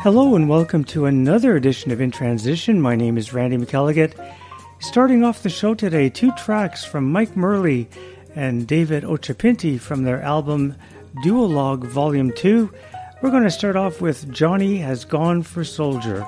Hello and welcome to another edition of In Transition. My name is Randy McElligott. Starting off the show today, two tracks from Mike Murley and David Ochapinti from their album Duologue Volume 2. We're going to start off with Johnny Has Gone for Soldier.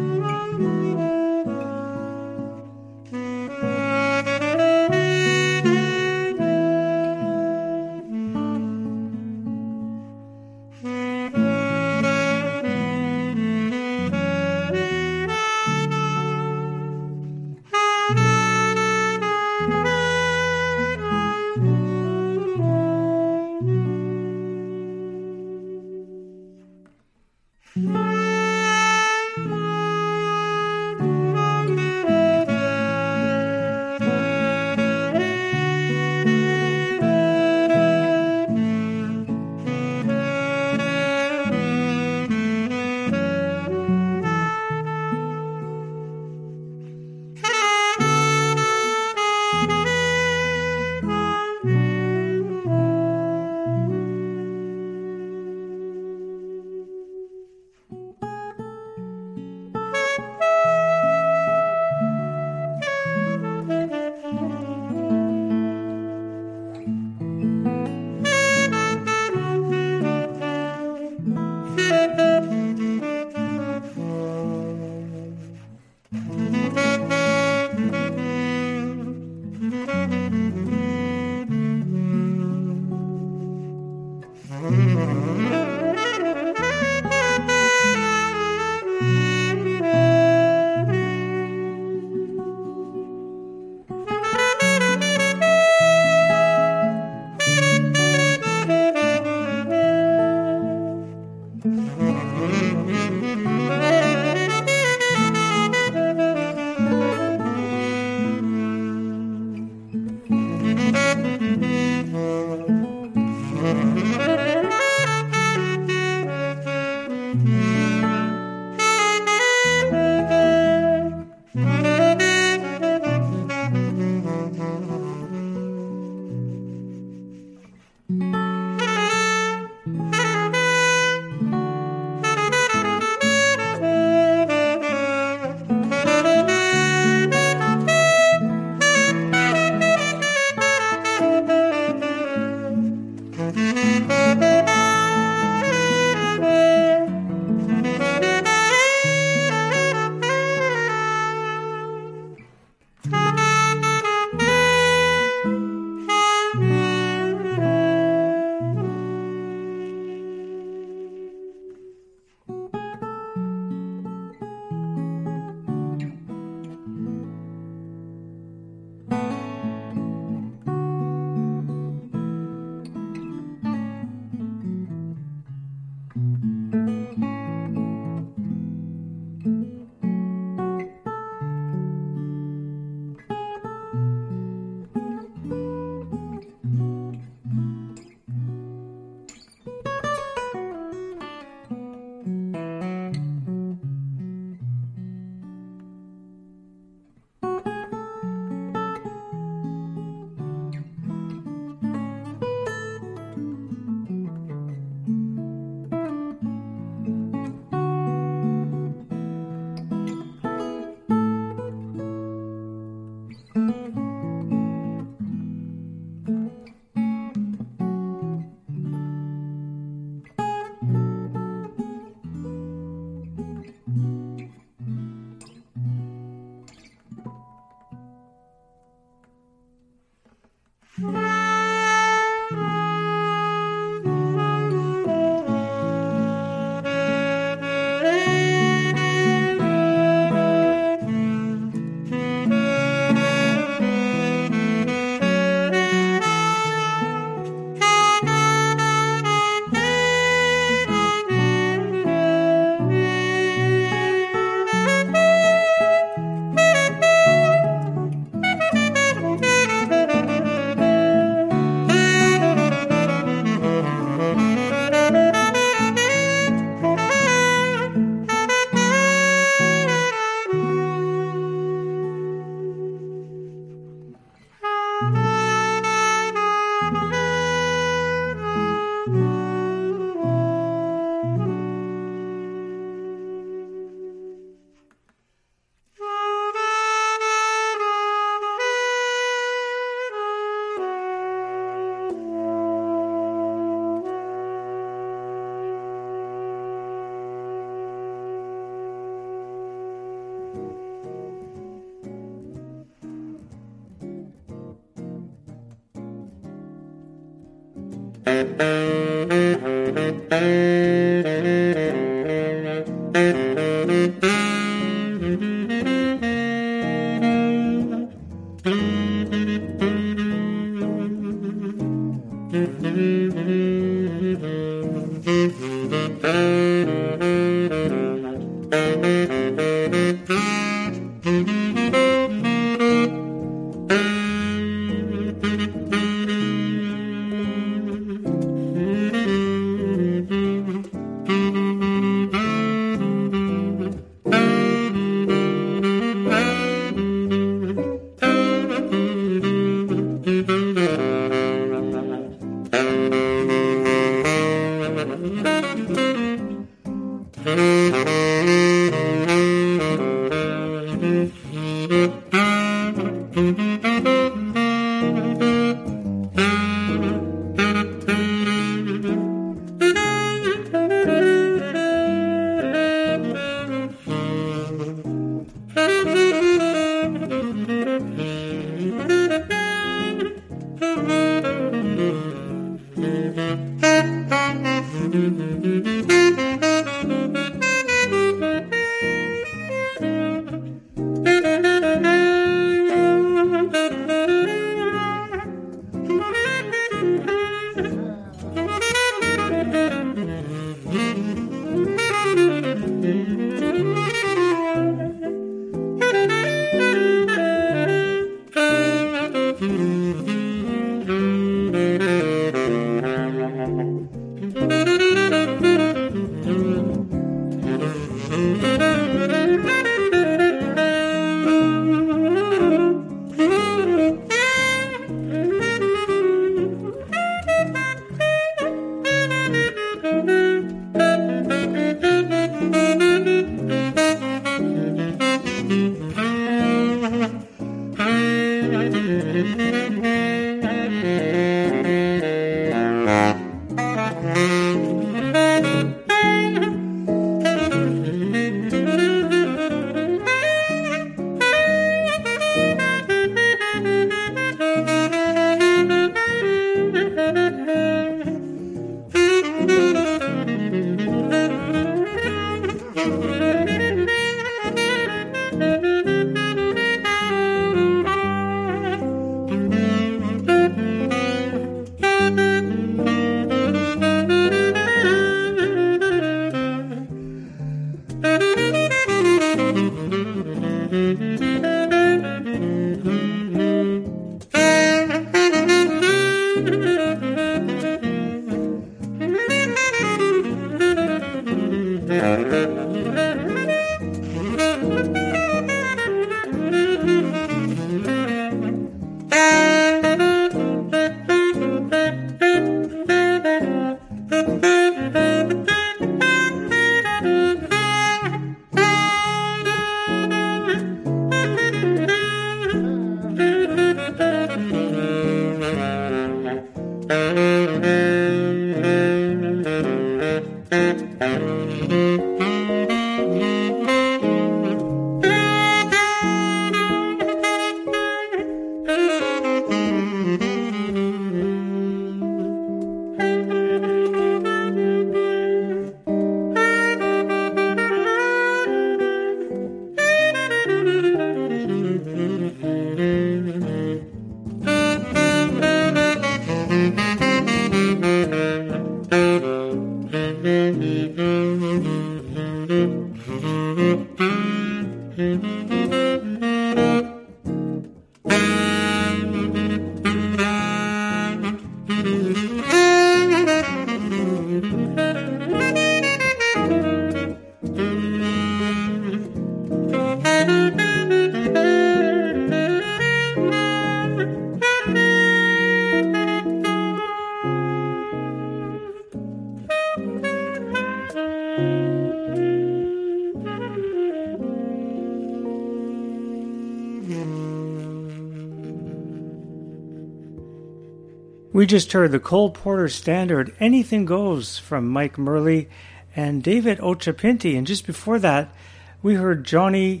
We just heard the Cole Porter standard, Anything Goes, from Mike Merle and David Ochapinti. And just before that, we heard Johnny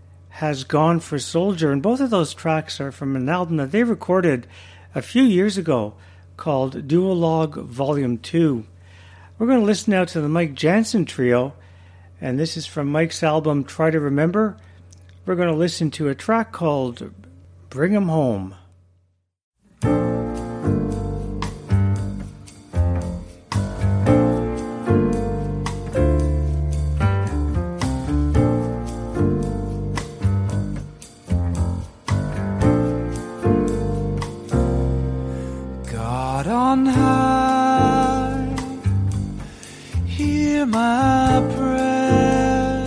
Has Gone for Soldier. And both of those tracks are from an album that they recorded a few years ago called Duologue Volume 2. We're going to listen now to the Mike Jansen Trio, and this is from Mike's album Try to Remember. We're going to listen to a track called Bring 'Em Home. God on high, hear my prayer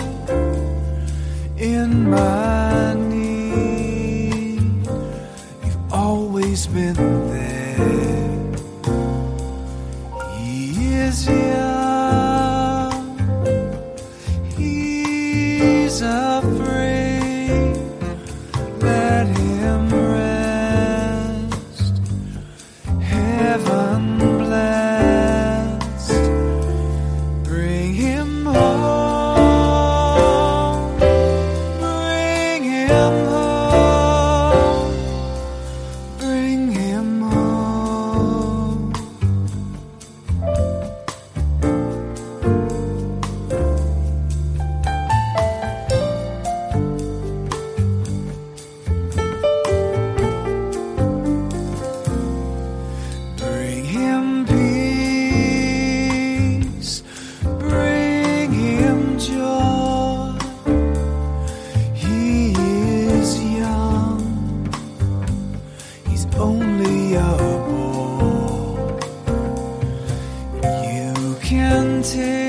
in my need. You've always been there. He is young, he's afraid. Let him rest. Heaven blessed. Bring him home. Bring him home. Bring him home. Bring him peace. Bring him joy. He is young. He's only a boy. You can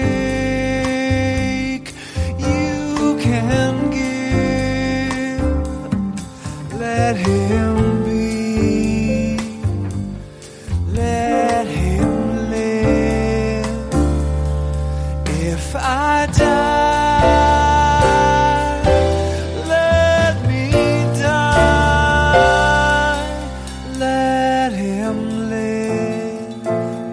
take, you can give. Let him be. Let him live. If I die, let me die. Let him live.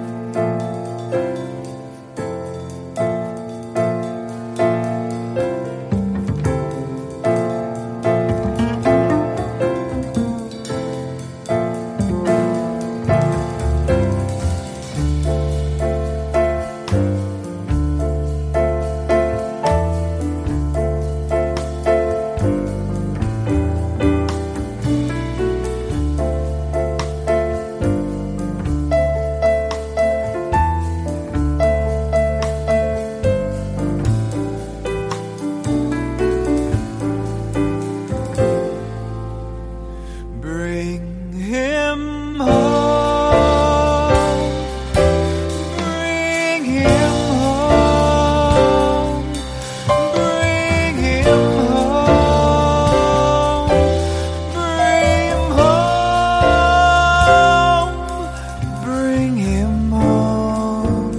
Bring him home. Bring him home. Bring him home. Bring him home. Bring him home.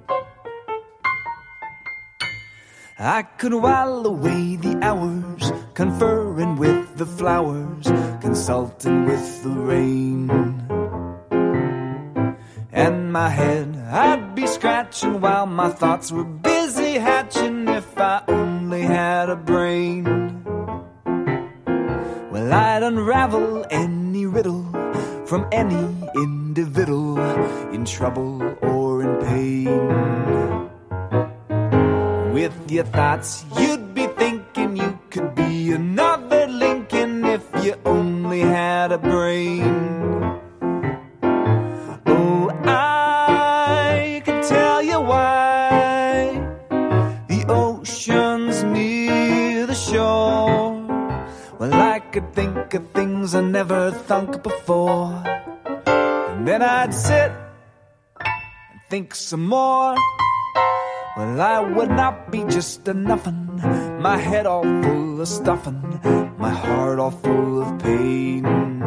I could while away the hours conferring with the flowers, consulting with the rain. And my head I'd be scratching while my thoughts were busy hatching. If I only had a brain, well, I'd unravel any riddle from any individual in trouble or in pain. With your thoughts you'd be thinking you could be another Lincoln if you only had a brain. Oh, I could tell you why the ocean's near the shore. Well, I could think of things I never thunk before, and then I'd sit and think some more. Well, I would not be just a nuffin', my head all full of stuffin', my heart all full of pain.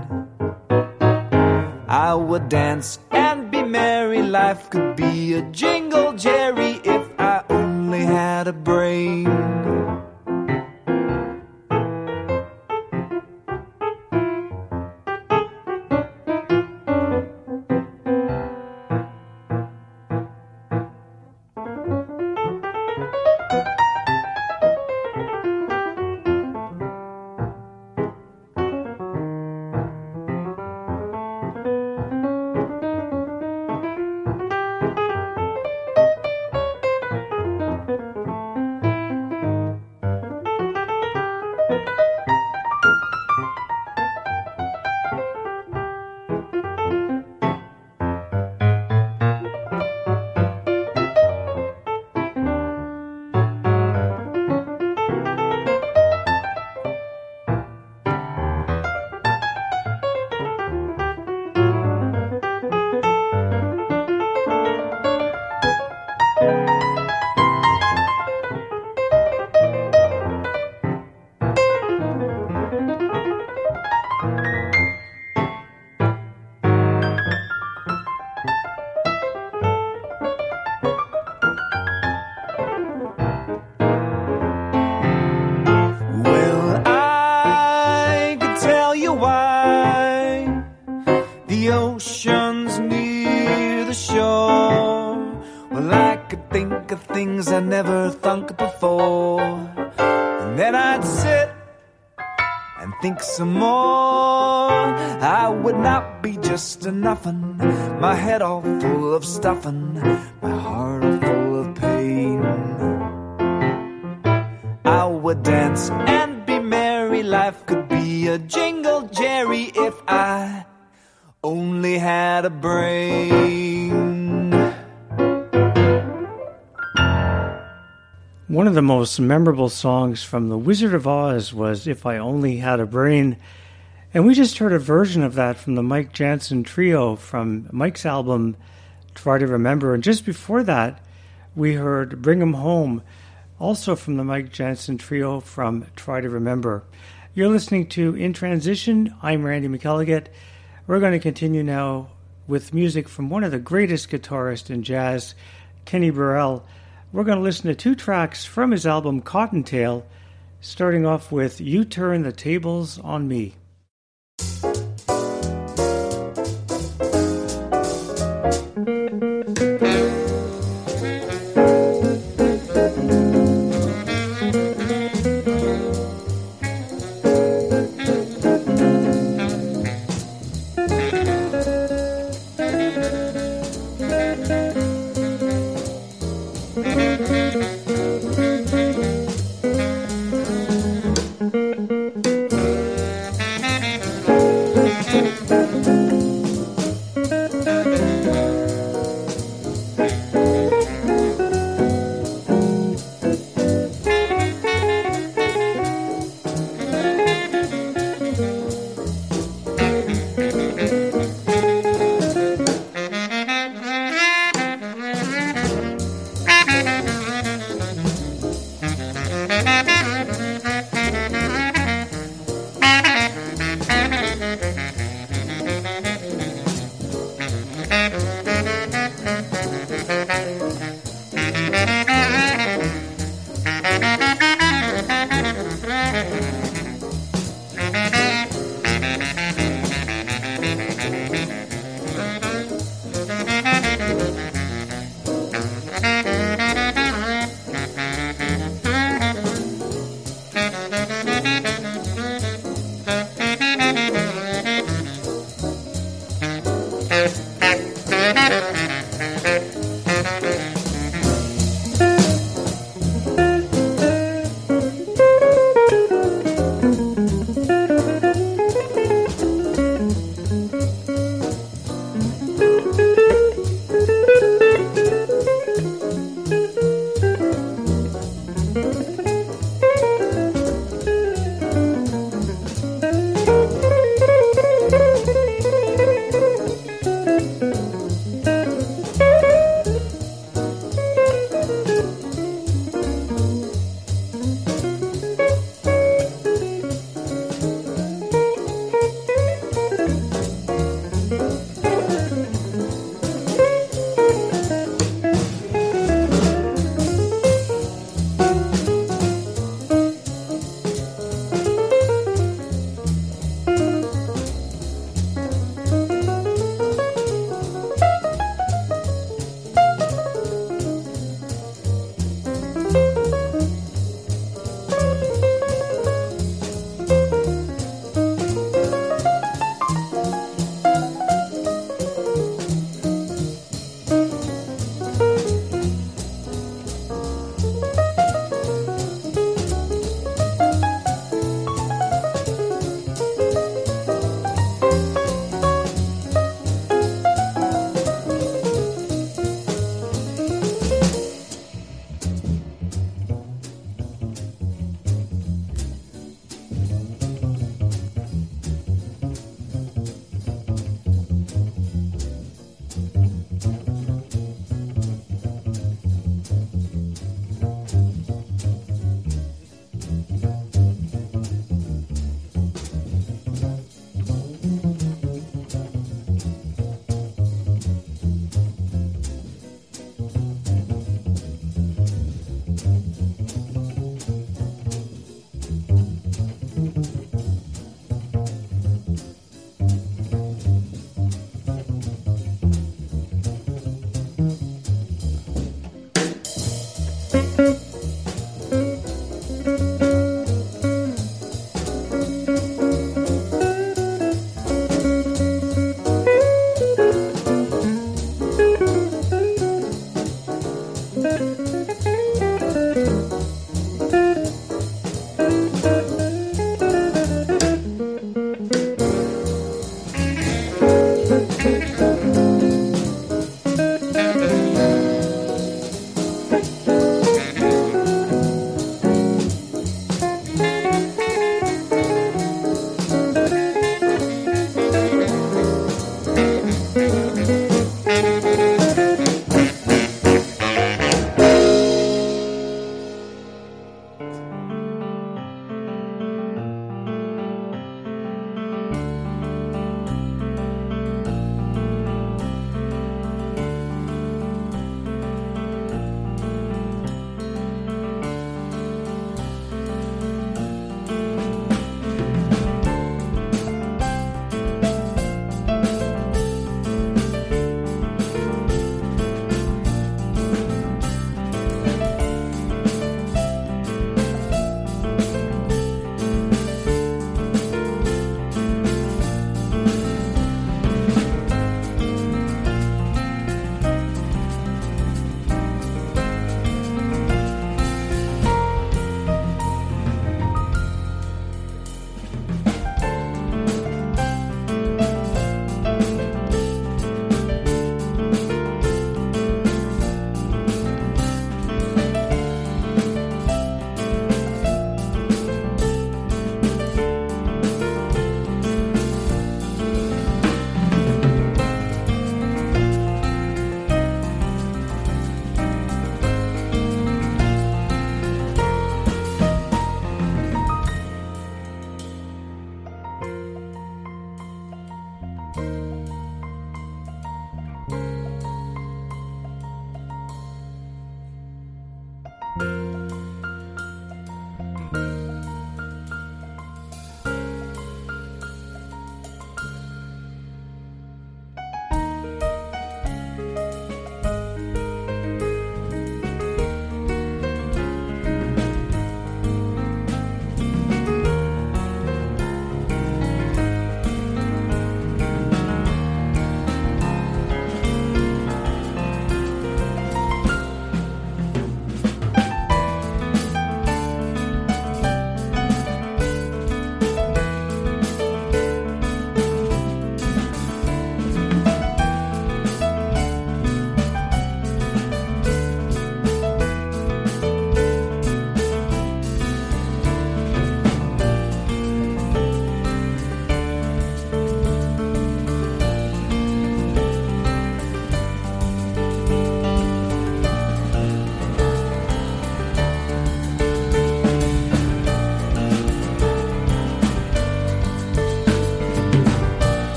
I would dance and be merry, life could be a jingle jerry if I only had a brain. Some more, I would not be just a nuffin', my head all full of stuffin', my heart all full of pain. I would dance and be merry, life could be a jingle jerry if I only had a brain. One of the most memorable songs from The Wizard of Oz was If I Only Had a Brain, and we just heard a version of that from the Mike Jansen Trio from Mike's album Try to Remember, and just before that we heard Bring 'Em Home, also from the Mike Jansen Trio from Try to Remember. You're listening to In Transition. I'm Randy McElligott. We're going to continue now with music from one of the greatest guitarists in jazz, Kenny Burrell. We're going to listen to two tracks from his album Cottontail, starting off with You Turn the Tables on Me.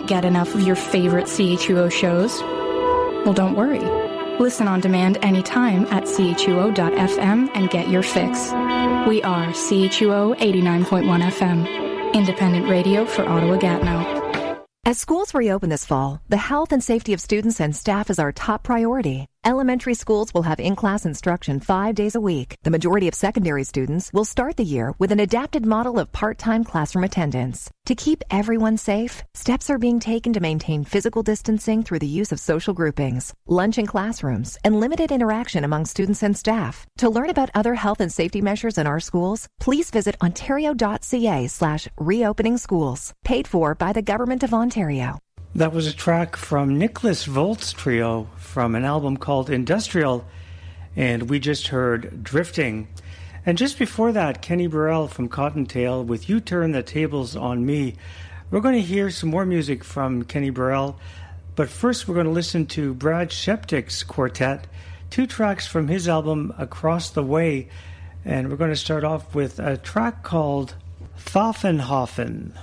Can't get enough of your favorite CHUO shows? Well, don't worry. Listen on demand anytime at chuo.fm and get your fix. We are CHUO 89.1 FM, independent radio for Ottawa-Gatineau. As schools reopen this fall, the health and safety of students and staff is our top priority. Elementary schools will have in-class instruction 5 days a week. The majority of secondary students will start the year with an adapted model of part-time classroom attendance. To keep everyone safe, steps are being taken to maintain physical distancing through the use of social groupings, lunch in classrooms, and limited interaction among students and staff. To learn about other health and safety measures in our schools, please visit ontario.ca/reopening schools, paid for by the Government of Ontario. That was a track from Nicholas Volt's trio from an album called Industrial, and we just heard Drifting. And just before that, Kenny Burrell from Cottontail with You Turn the Tables on Me. We're going to hear some more music from Kenny Burrell, but first we're going to listen to Brad Sheptick's quartet, 2 tracks from his album Across the Way, and we're going to start off with a track called Pfaffenhofen.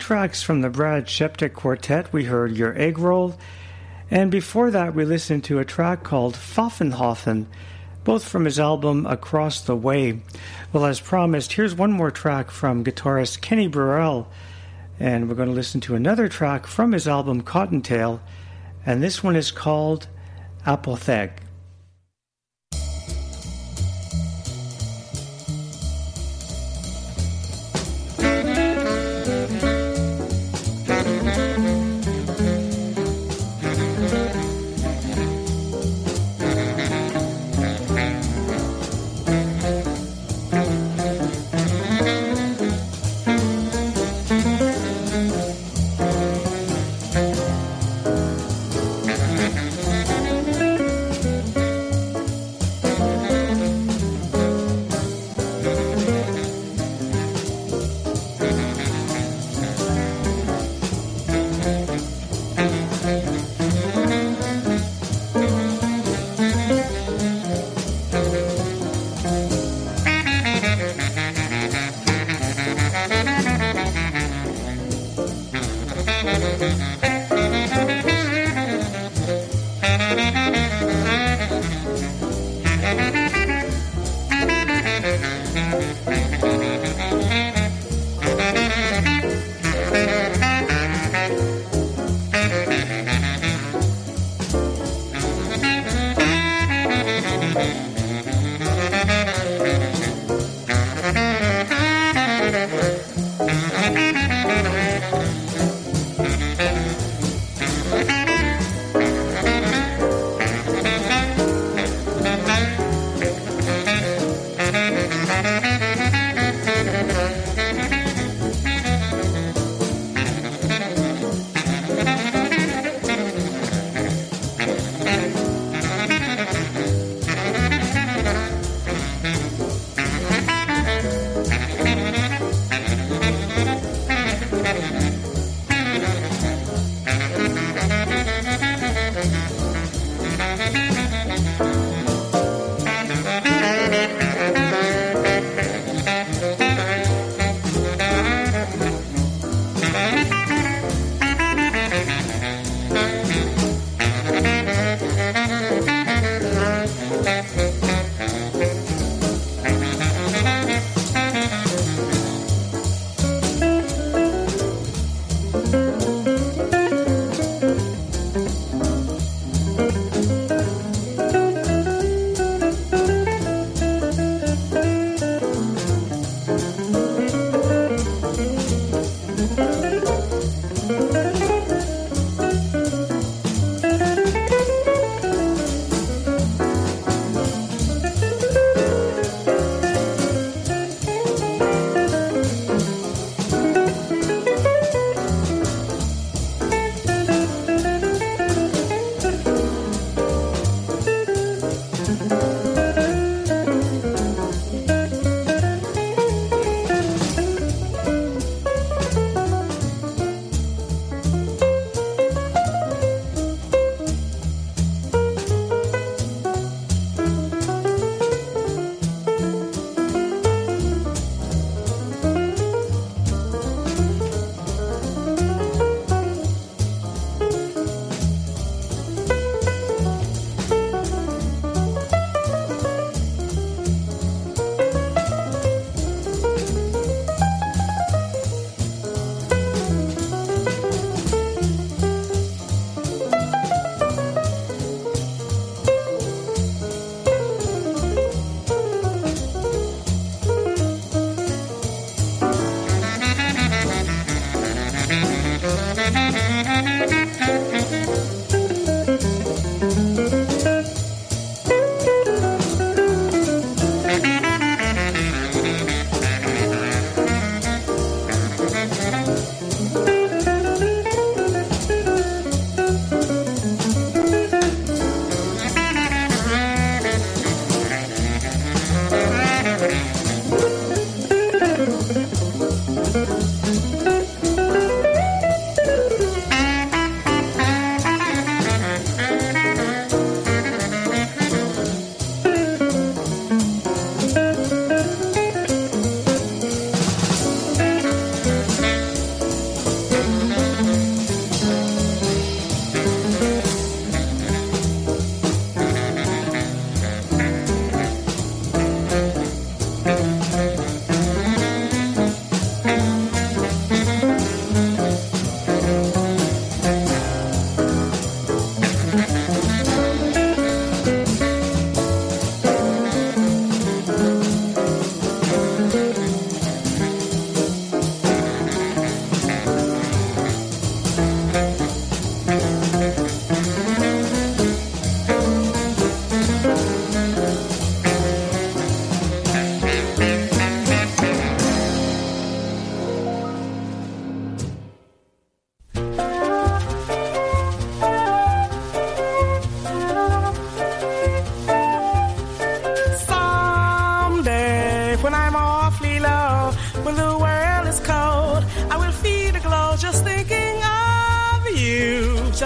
tracks from the Brad Sheptick Quartet. We heard Your Egg Roll, and before that we listened to a track called Pfaffenhofen, both from his album Across the Way. Well, as promised, here's one more track from guitarist Kenny Burrell, and we're going to listen to another track from his album Cottontail, and this one is called Apotheg.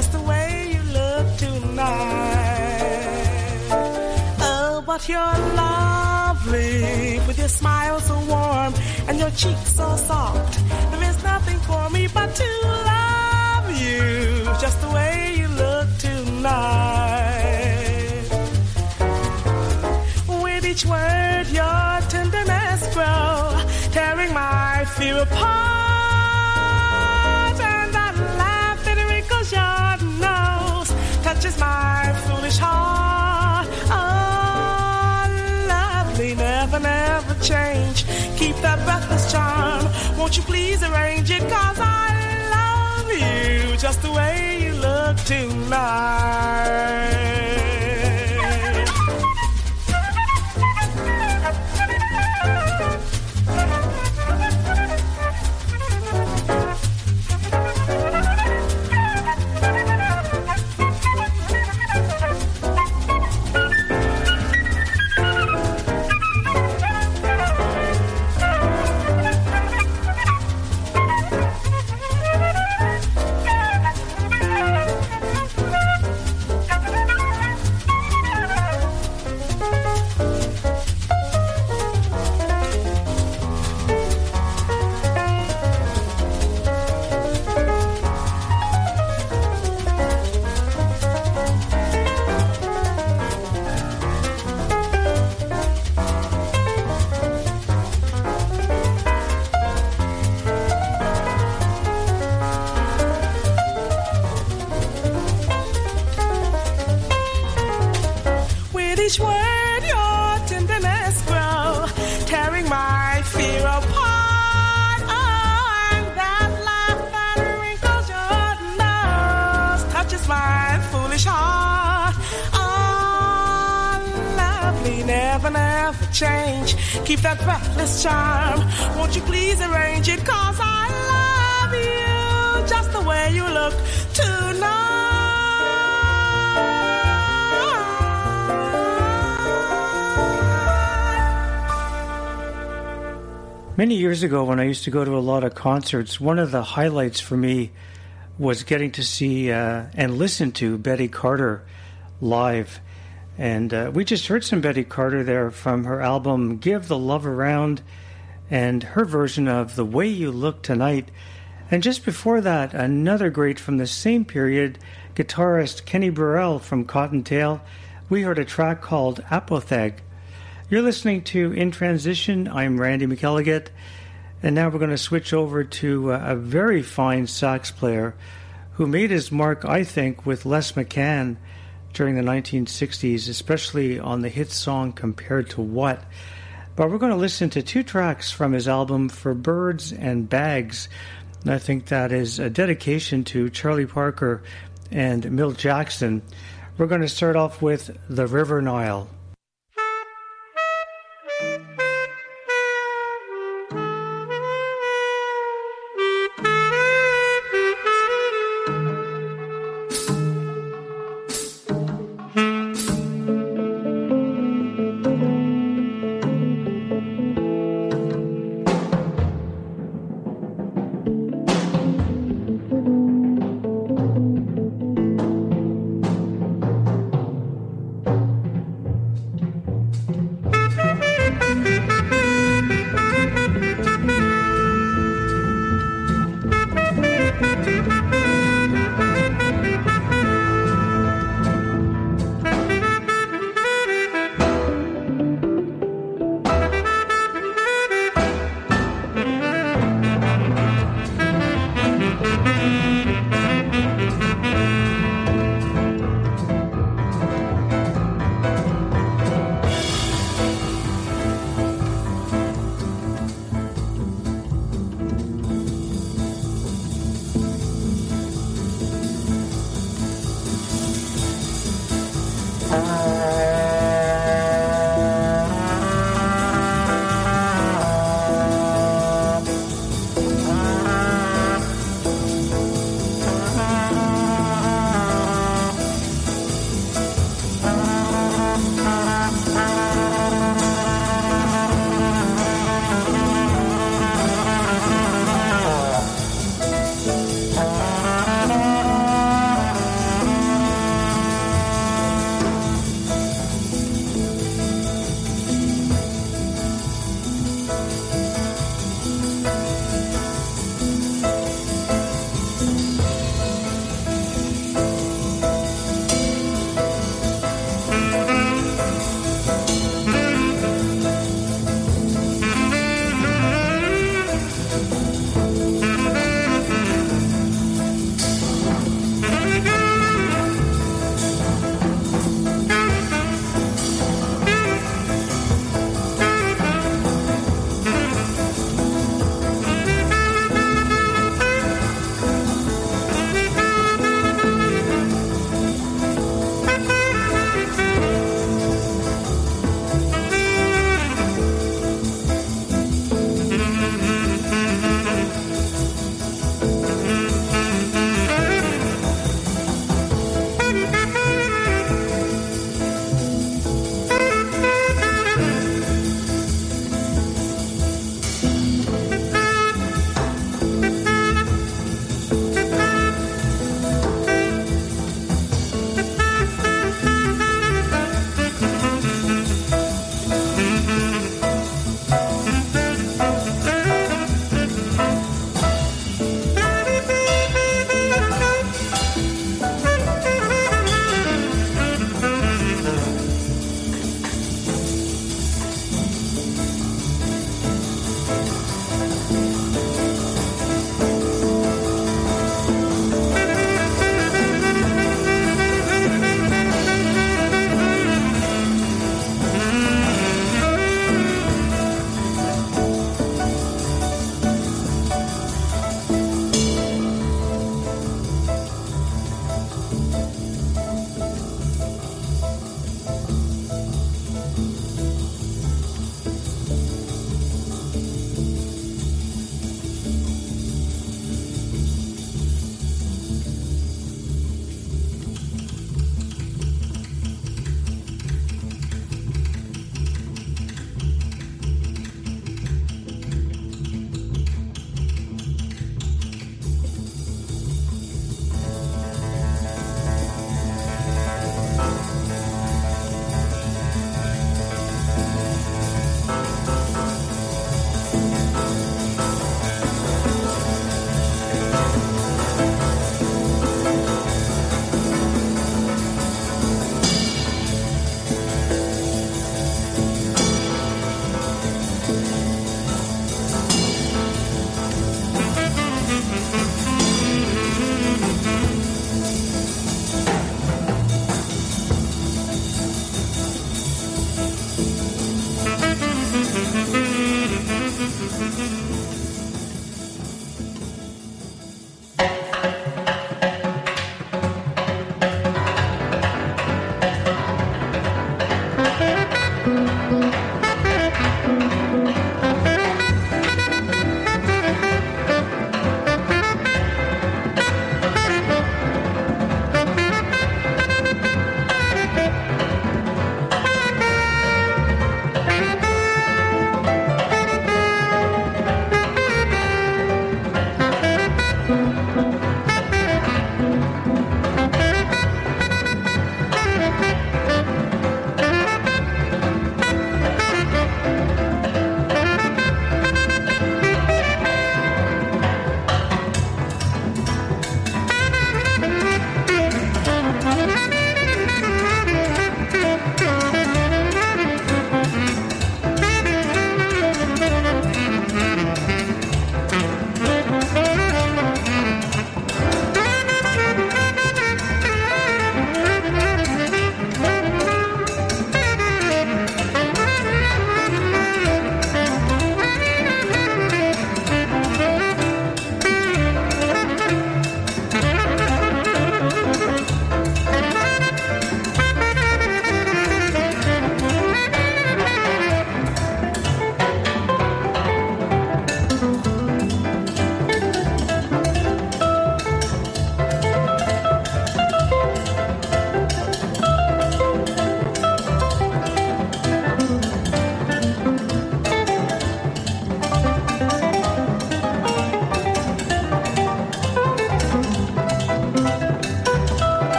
just the way you look tonight. Oh, but you're lovely, with your smile so warm and your cheeks so soft. There is nothing for me but to love you, just the way you look tonight. With each word your tenderness grows, tearing my fear apart. And that laugh that wrinkles your nose touches my foolish heart. Oh, lovely, never, never change. Keep that breathless charm. Won't you please arrange it? 'Cause I love you just the way you look tonight. Each word your tenderness grow, tearing my fear apart. Oh, and that laugh that wrinkles your nose touches my foolish heart. Oh, lovely, never, never change. Keep that breathless charm. Won't you please arrange it? 'Cause I love you just the way you look tonight. Many years ago, when I used to go to a lot of concerts, one of the highlights for me was getting to see and listen to Betty Carter live. And we just heard some Betty Carter there from her album Give the Love Around, and her version of The Way You Look Tonight. And just before that, another great from the same period, guitarist Kenny Burrell from Cottontail. We heard a track called Apotheg. You're listening to In Transition. I'm Randy McElligott, and now we're going to switch over to a very fine sax player who made his mark, I think, with Les McCann during the 1960s, especially on the hit song Compared to What. But we're going to listen to two tracks from his album For Birds and Bags. And I think that is a dedication to Charlie Parker and Milt Jackson. We're going to start off with The River Nile.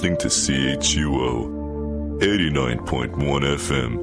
listening to CHUO 89.1 FM.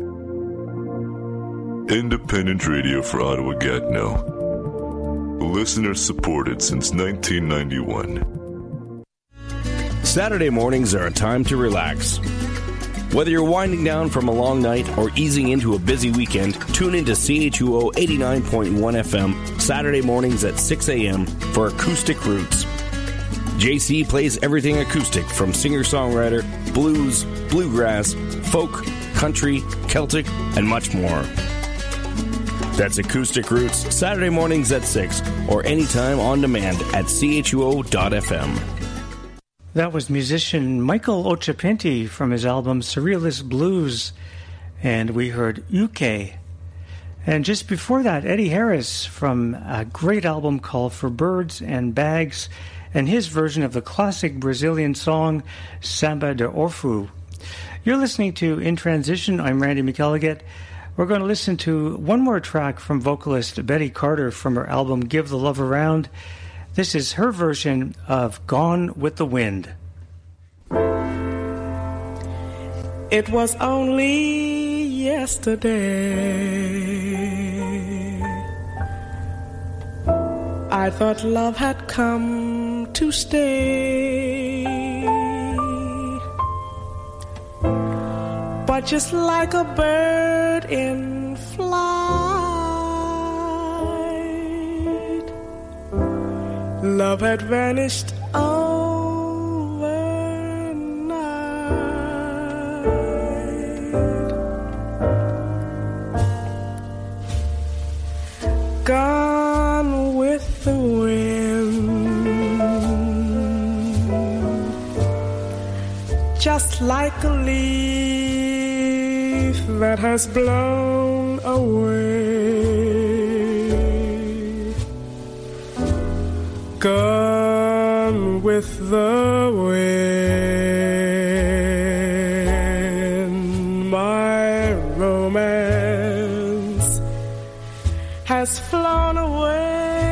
Independent radio for Ottawa-Gatineau. Listener supported since 1991. Saturday mornings are a time to relax. Whether you're winding down from a long night or easing into a busy weekend, tune into CHUO 89.1 FM Saturday mornings at 6 a.m. for Acoustic Roots. JC plays everything acoustic from singer-songwriter, blues, bluegrass, folk, country, Celtic, and much more. That's Acoustic Roots, Saturday mornings at 6 or anytime on demand at chuo.fm. That was musician Michael Ochapinti from his album Surrealist Blues, and we heard UK. And just before that, Eddie Harris from a great album called For Birds and Bags, and his version of the classic Brazilian song Samba de Orfu. You're listening to In Transition. I'm Randy McElligott. We're going to listen to one more track from vocalist Betty Carter from her album Give the Love Around. This is her version of Gone with the Wind. It was only yesterday I thought love had come to stay, but just like a bird in flight, love had vanished overnight. Gone with the wind, just like a leaf that has blown away. Gone with the wind, my romance has flown away.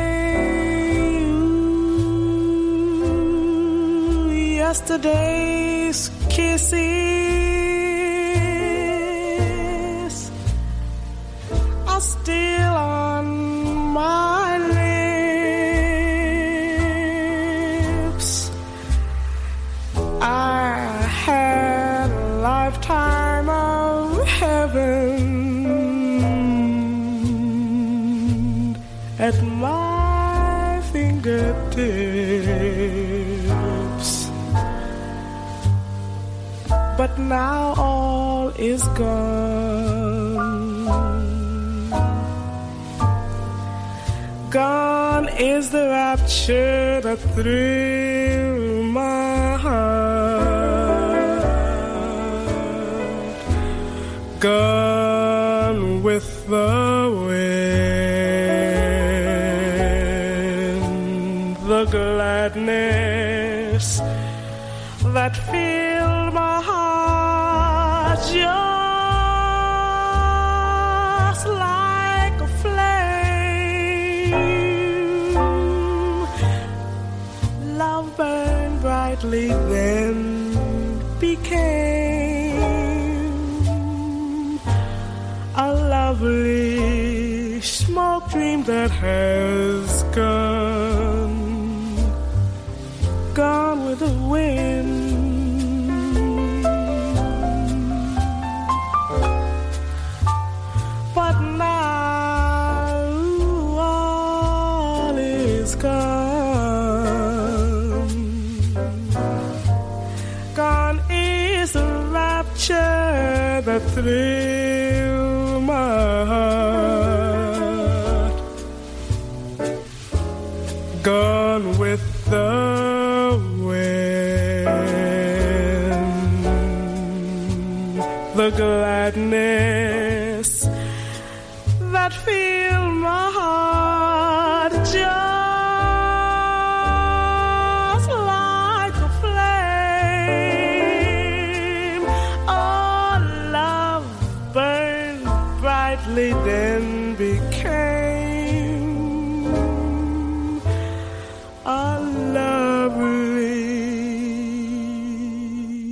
Yesterday's kisses are still on my lips. I had a lifetime of heaven at my fingertips, but now all is gone. Gone is the rapture that thrilled my heart. Gone with the wind, the gladness that filled my heart, just like a flame. Love burned brightly, then became a lovely smoke dream that has gone with the wind. But now all is gone. Gone is the rapture that thrilled my heart. Gone with the wind, the gladness that filled my heart, just like a flame. Oh, love burned brightly, then became a lovely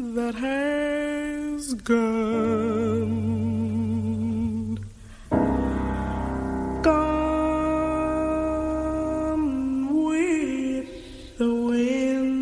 that has gone, gone with the wind.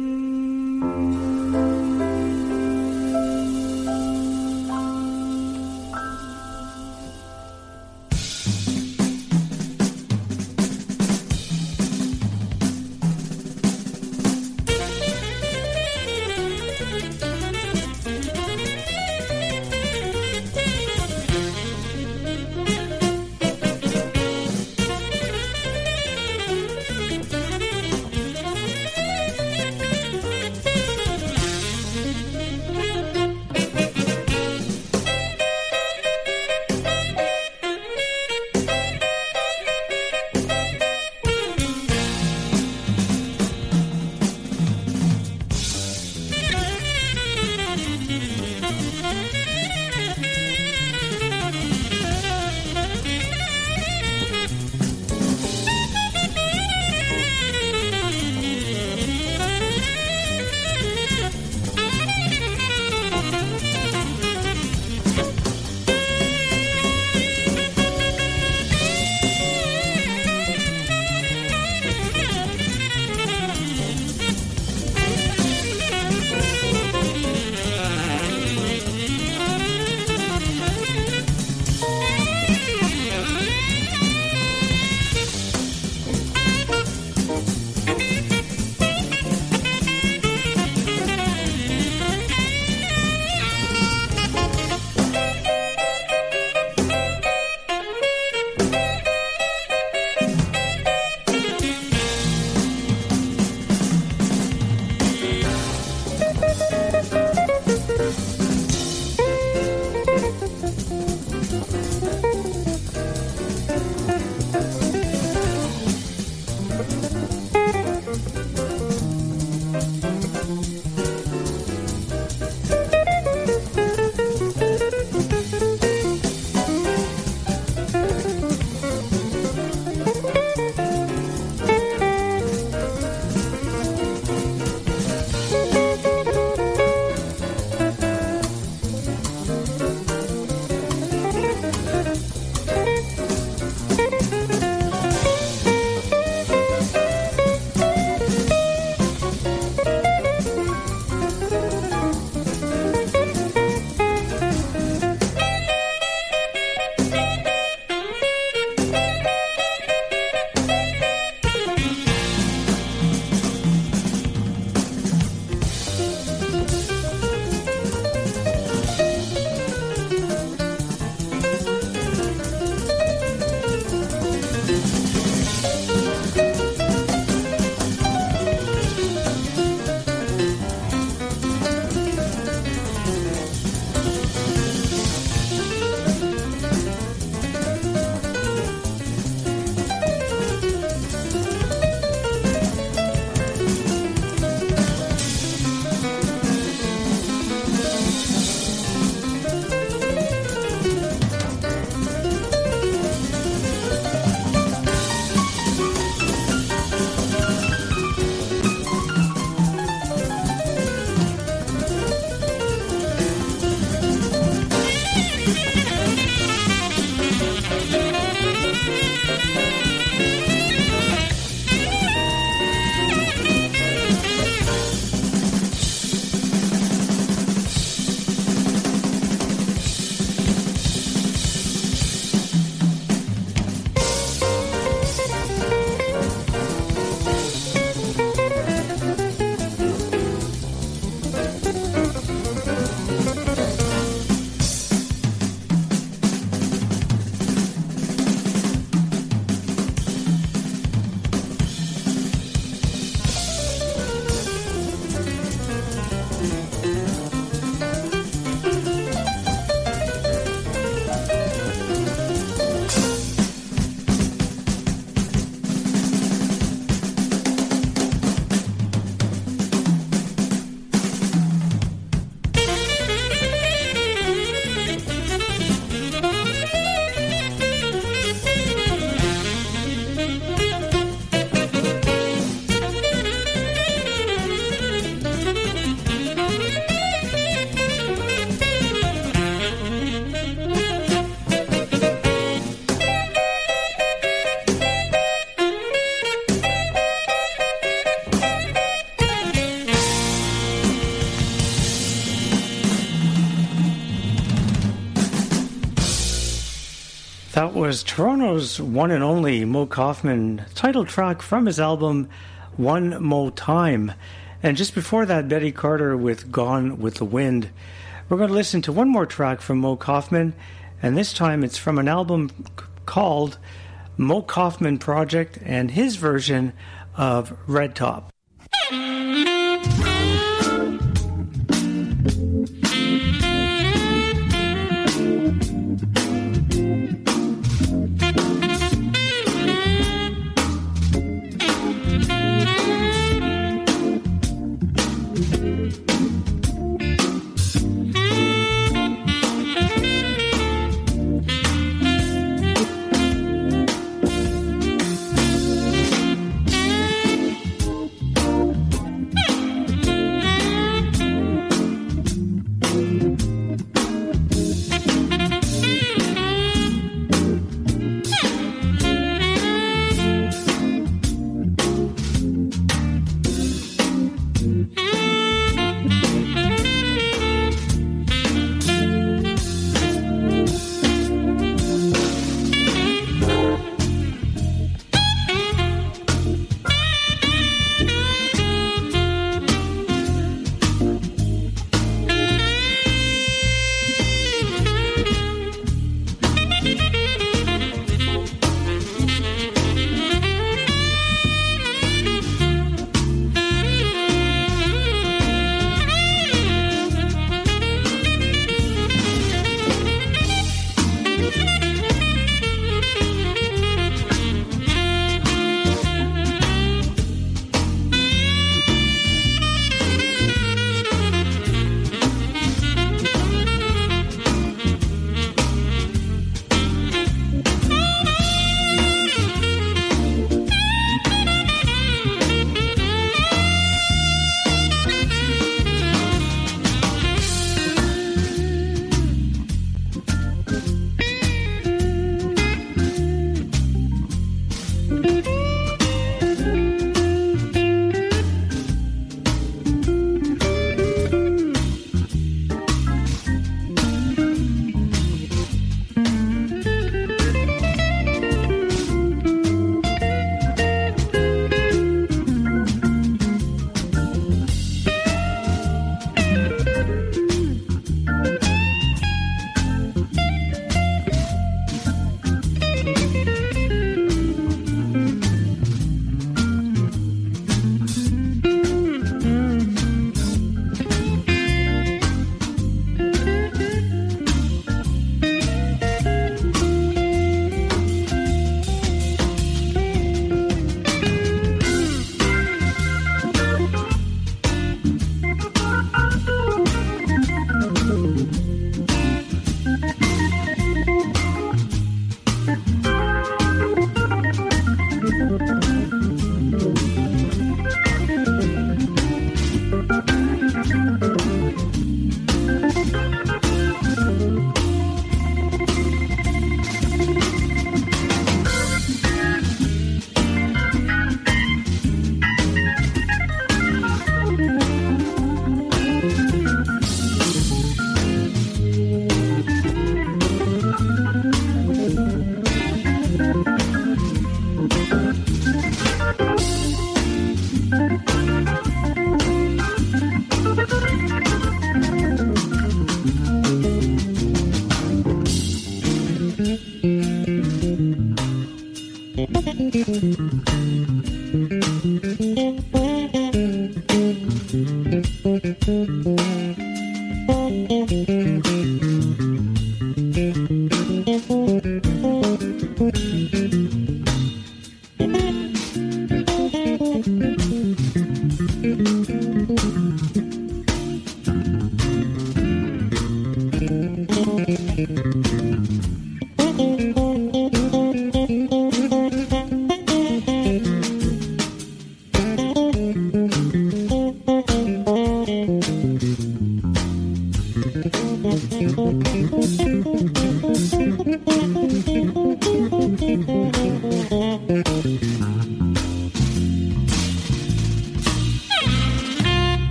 That was Toronto's one and only Mo Kaufman title track from his album One Mo Time. And just before that, Betty Carter with Gone with the Wind. We're going to listen to one more track from Mo Kaufman, and this time it's from an album called Mo Kaufman Project and his version of Red Top.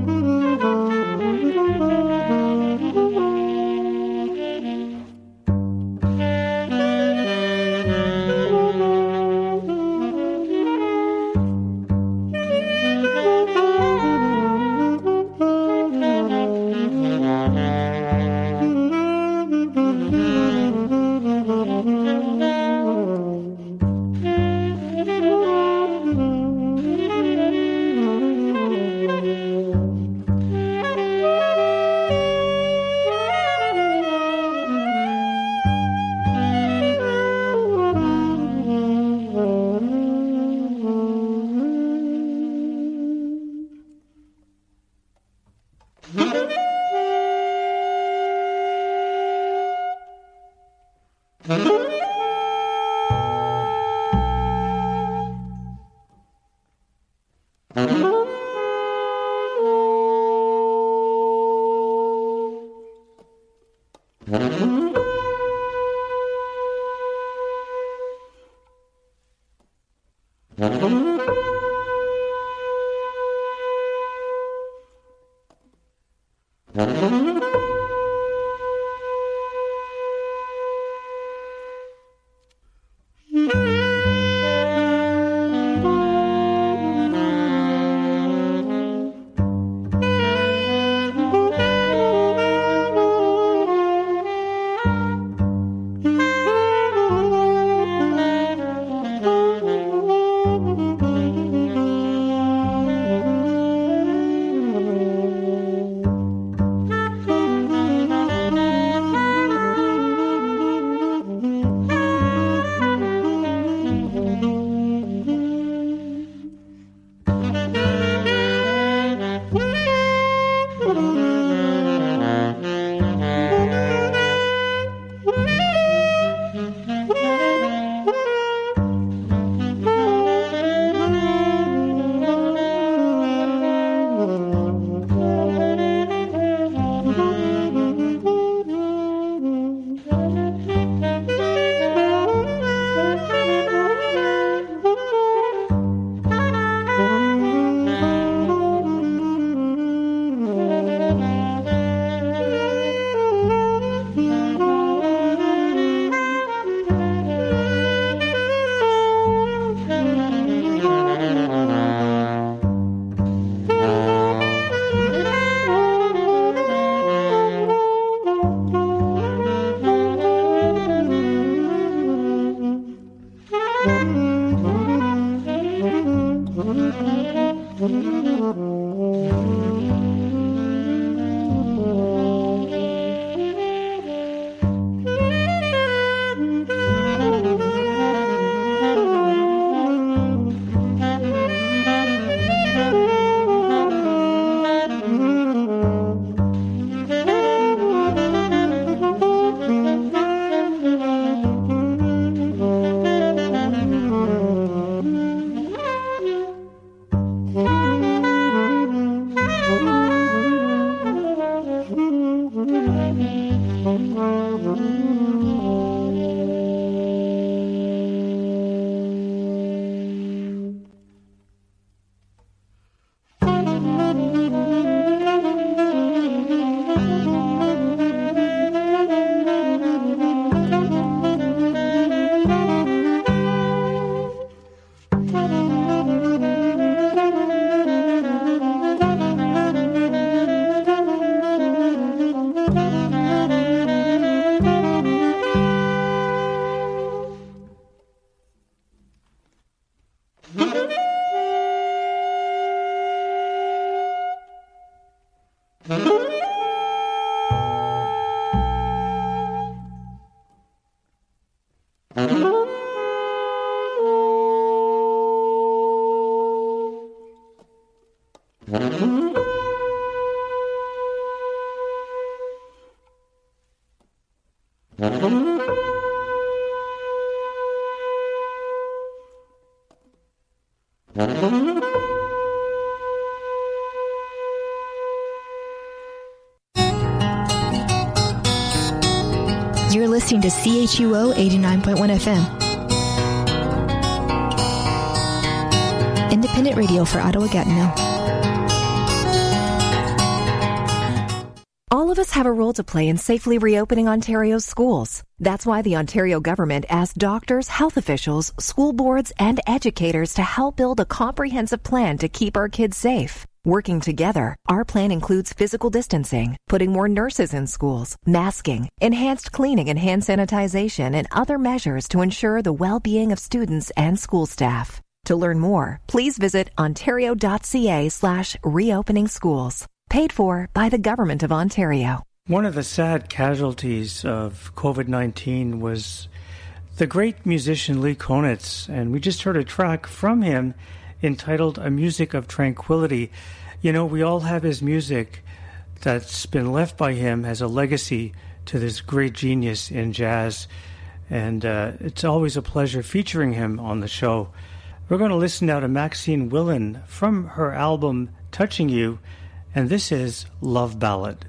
You're listening to CHUO 89.1 FM. Independent radio for Ottawa-Gatineau. of us have a role to play in safely reopening Ontario's schools. That's why the Ontario government asked doctors, health officials, school boards, and educators to help build a comprehensive plan to keep our kids safe. Working together, our plan includes physical distancing, putting more nurses in schools, masking, enhanced cleaning and hand sanitization, and other measures to ensure the well-being of students and school staff. To learn more, please visit ontario.ca/reopening schools. Paid for by the Government of Ontario. One of the sad casualties of COVID-19 was the great musician Lee Konitz, and we just heard a track from him entitled A Music of Tranquility. You know, we all have his music that's been left by him as a legacy to this great genius in jazz, and it's always a pleasure featuring him on the show. We're going to listen now to Maxine Willan from her album Touching You, and this is Love Ballad.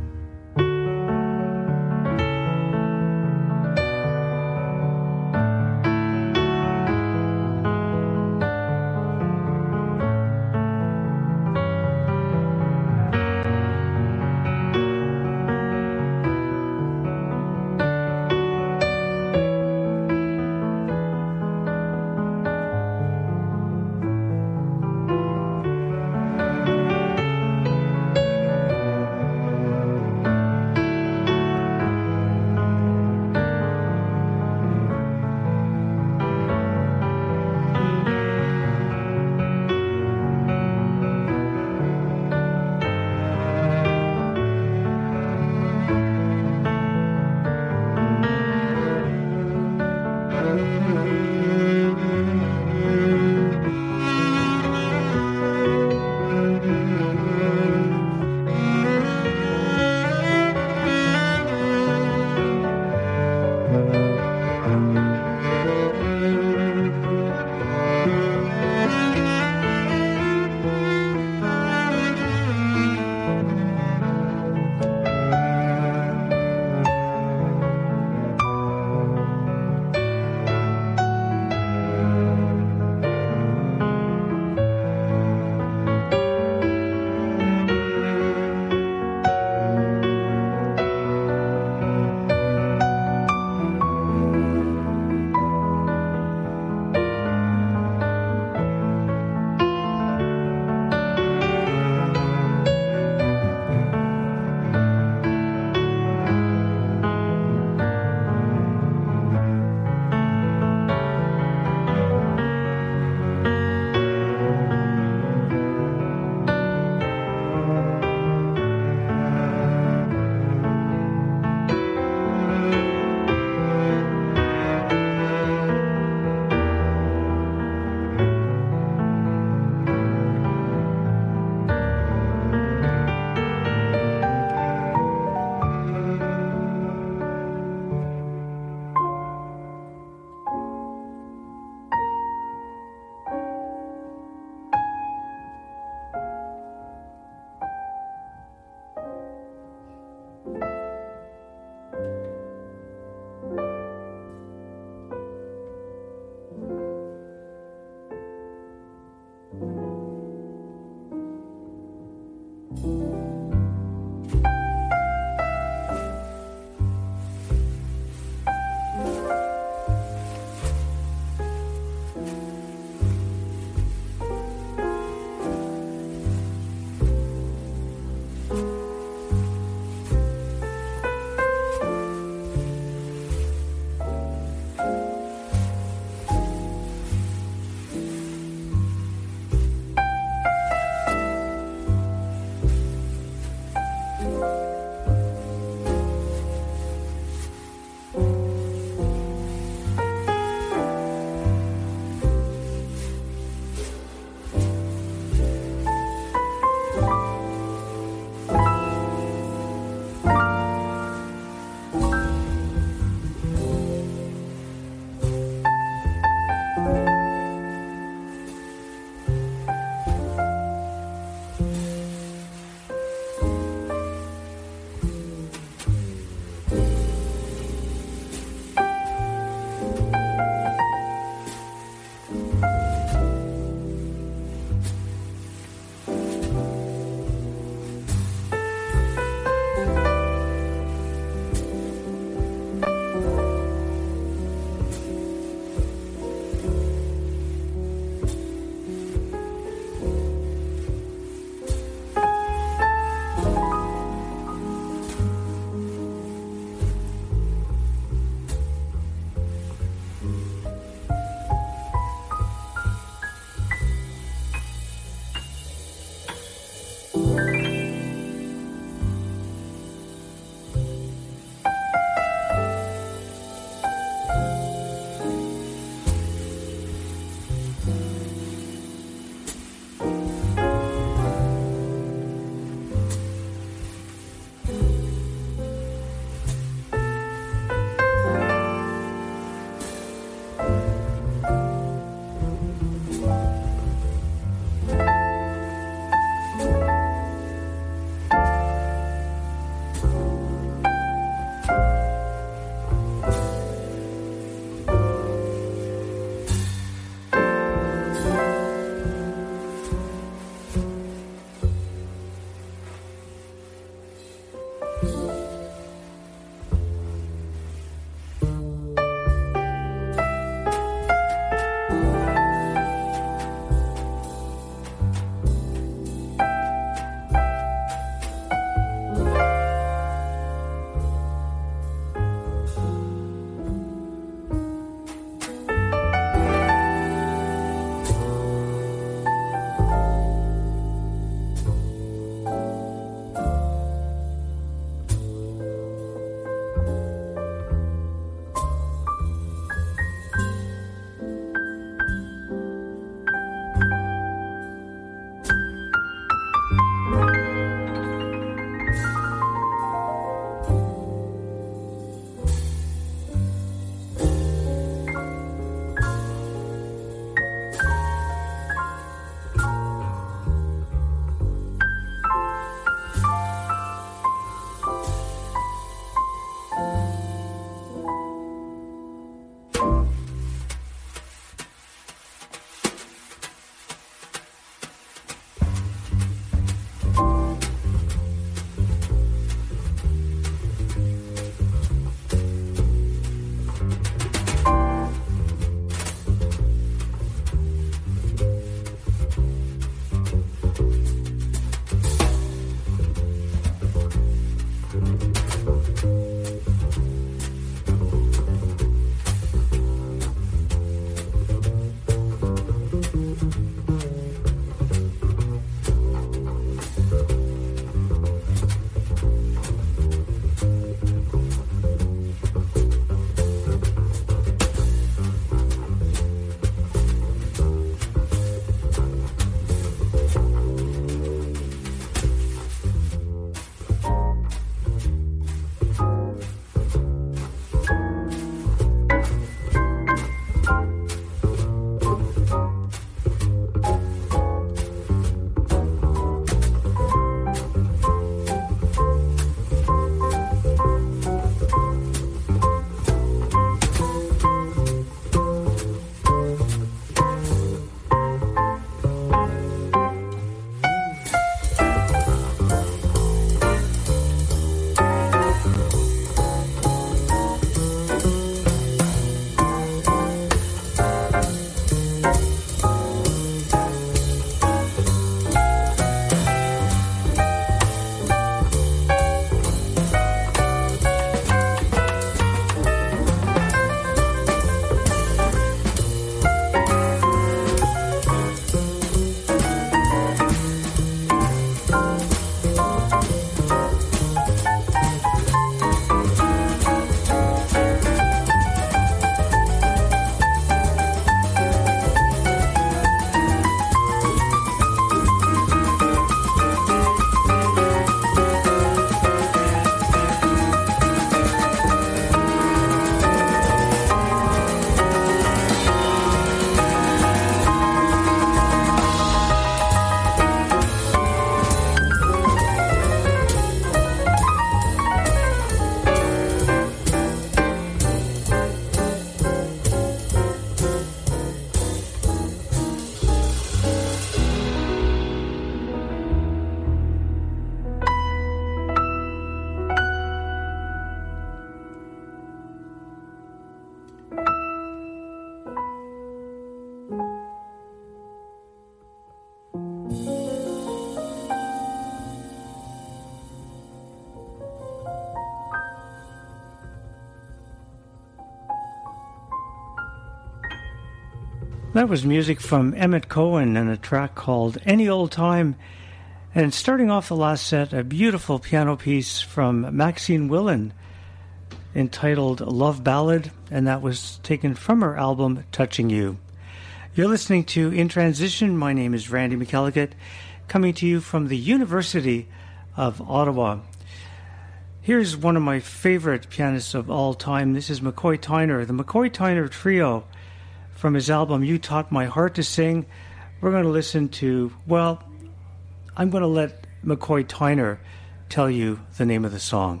That was music from Emmett Cohen and a track called Any Old Time. And starting off the last set, a beautiful piano piece from Maxine Willan entitled Love Ballad, and that was taken from her album Touching You. You're listening to In Transition. My name is Randy McElligott, coming to you from the University of Ottawa. Here's one of my favorite pianists of all time. This is McCoy Tyner, the McCoy Tyner Trio, from his album You Taught My Heart to Sing. We're going to listen to, well, I'm going to let McCoy Tyner tell you the name of the song.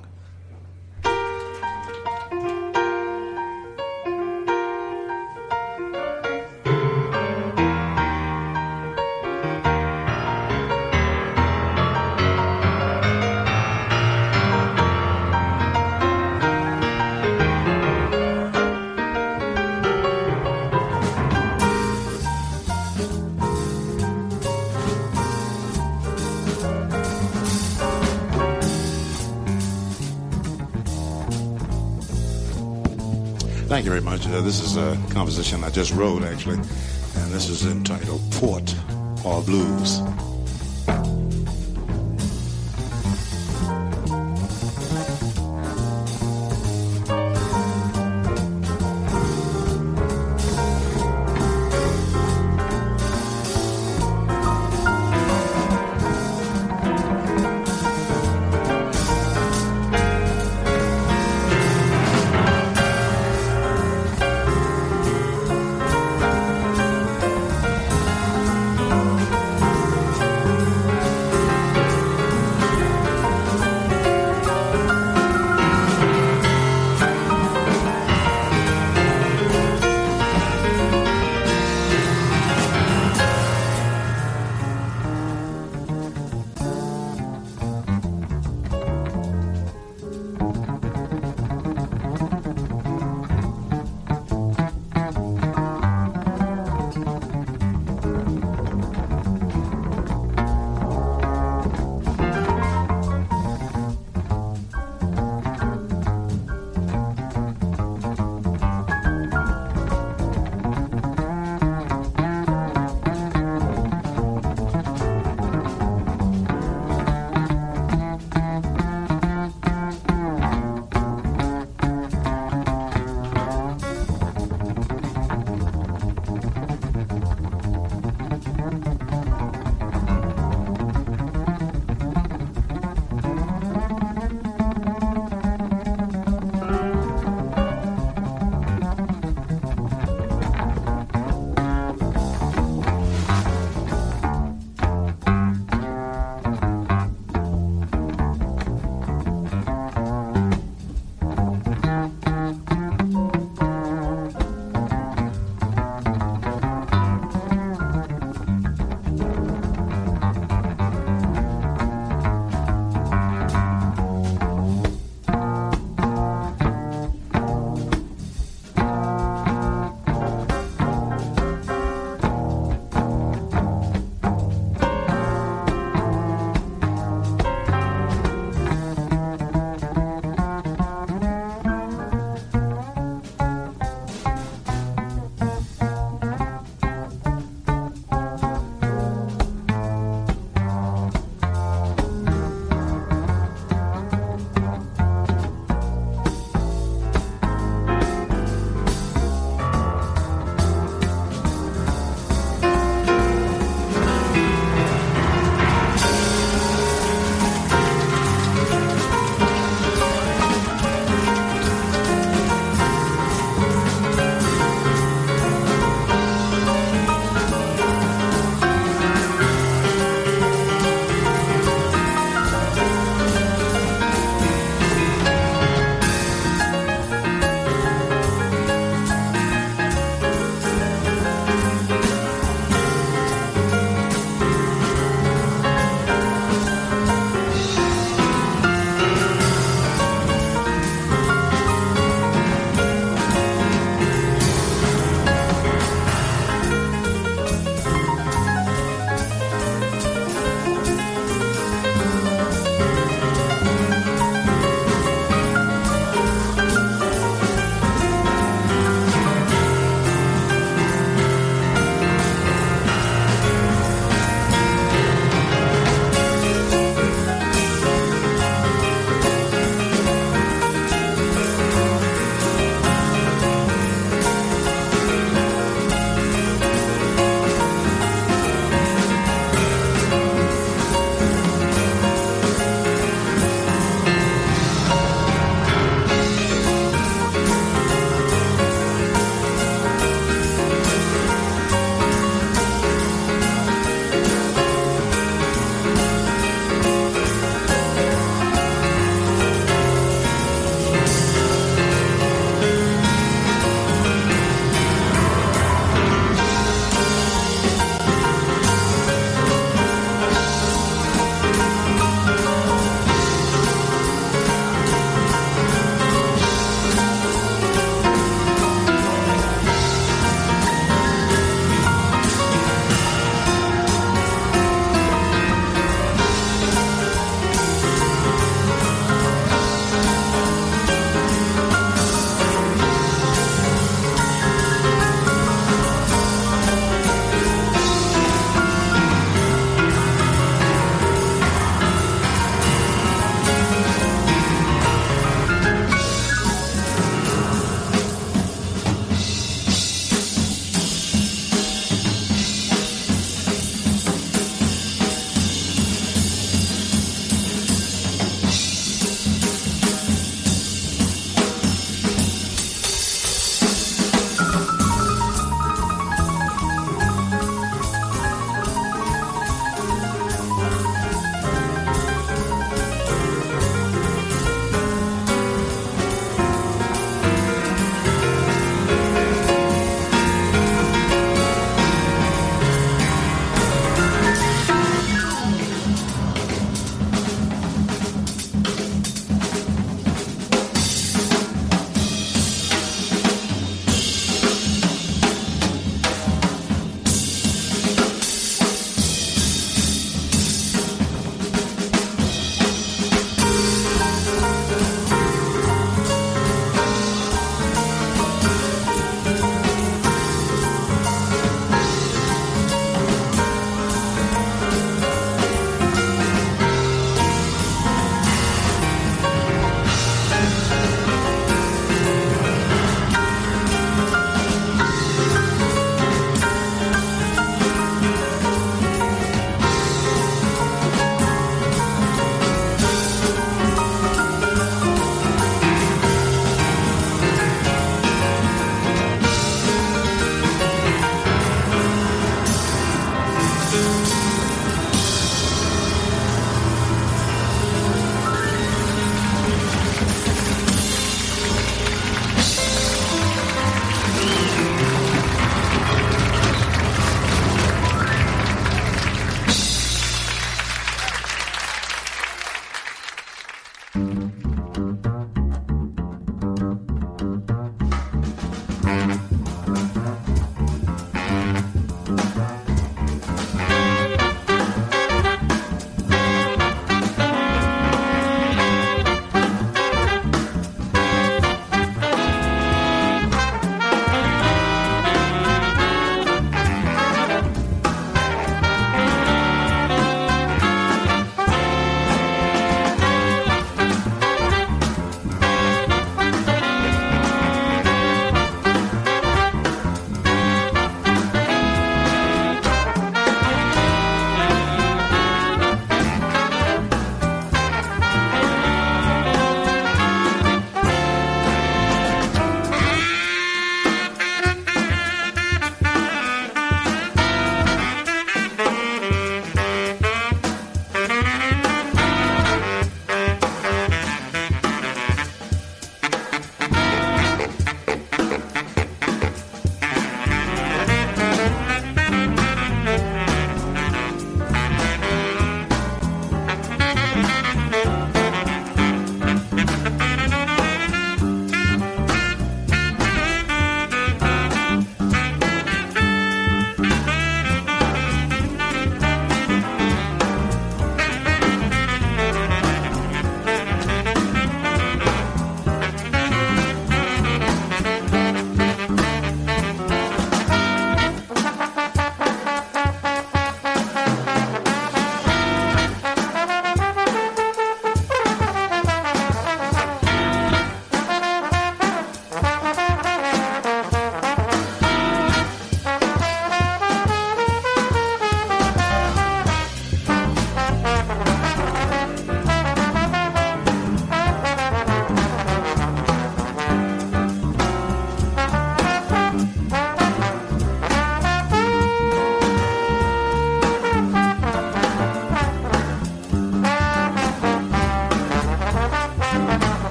Thank you very much. This is a composition I just wrote, actually, and this is entitled Port or Blues.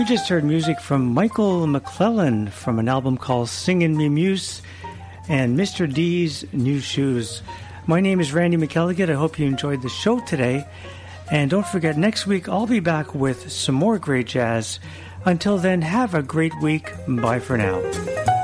just heard music from Michael McClellan from an album called Singin' Me Muse and Mr. D's New Shoes. My name is Randy McElligott. I hope you enjoyed the show today. And don't forget, next week I'll be back with some more great jazz. Until then, have a great week. Bye for now.